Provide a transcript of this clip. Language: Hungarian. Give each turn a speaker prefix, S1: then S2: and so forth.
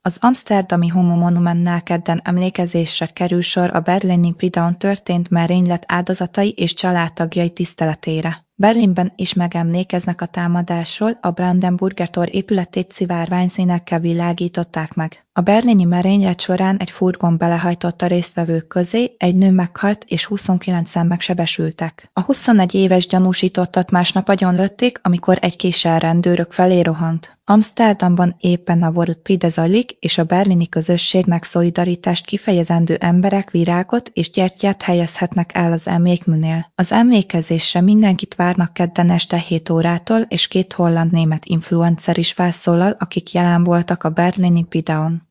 S1: Az amszterdami Homo Monumentnál kedden emlékezésre kerül sor a berlini Pridaun történt merénylet áldozatai és családtagjai tiszteletére. Berlinben is megemlékeznek a támadásról, a Brandenburger Tor épületét szivárványszínekkel világították meg. A berlini merénylet során egy furgon belehajtott a résztvevők közé, egy nő meghalt és 29-en megsebesültek. A 21 éves gyanúsítottat másnap agyonlőtték, amikor egy késsel rendőrök felé rohant. Amszterdamban éppen a World Pride zajlik, és a berlini közösségnek szolidaritást kifejezendő emberek virágot és gyertyát helyezhetnek el az emlékműnél. Az emlékezésre mindenkit várnak kedden este 7 órától, és 2 holland-német influencer is felszólal, akik jelen voltak a berlini Pridaun.